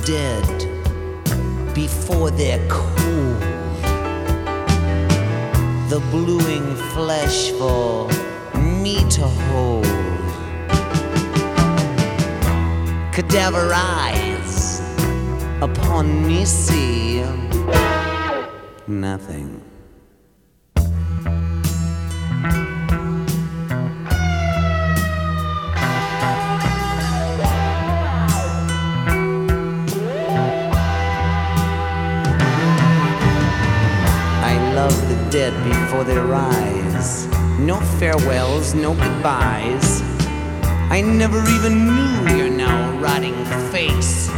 dead before they're cool. The bluing flesh for me to hold. Cadaver eyes upon me see nothing. Love the dead before they rise. No farewells, no goodbyes. I never even knew your now rotting face.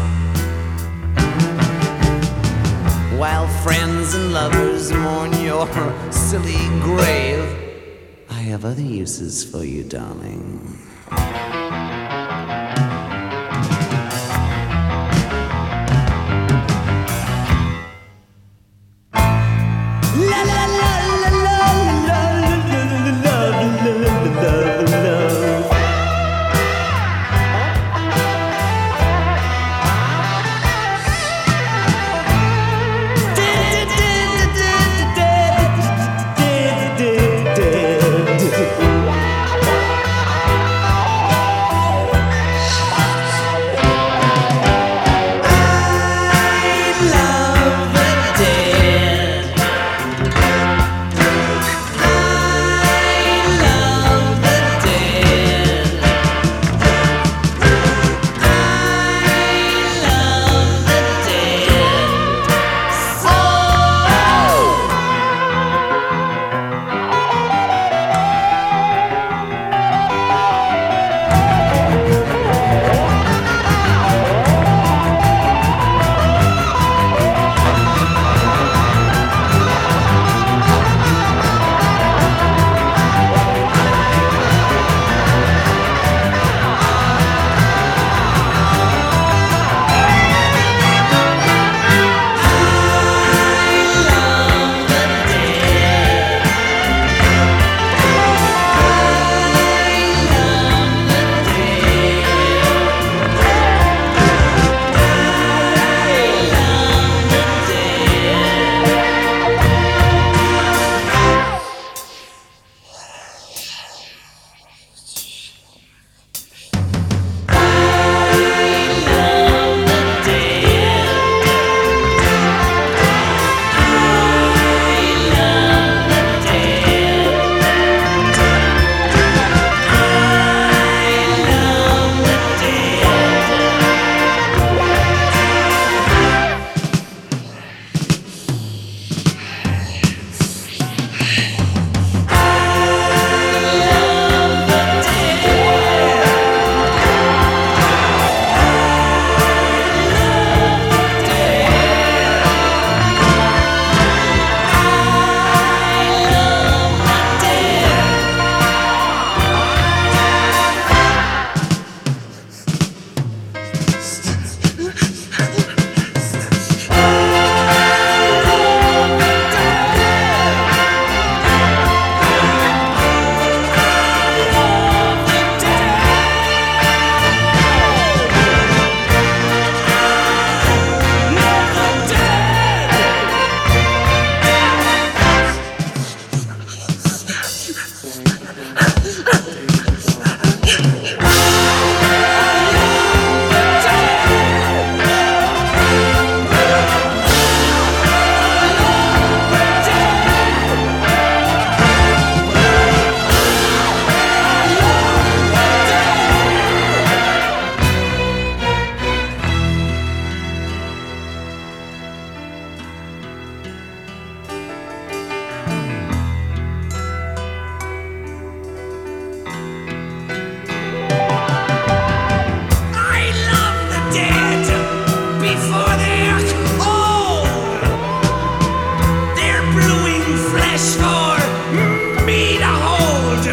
While friends and lovers mourn your silly grave, I have other uses for you, darling.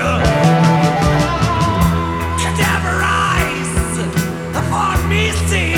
Me see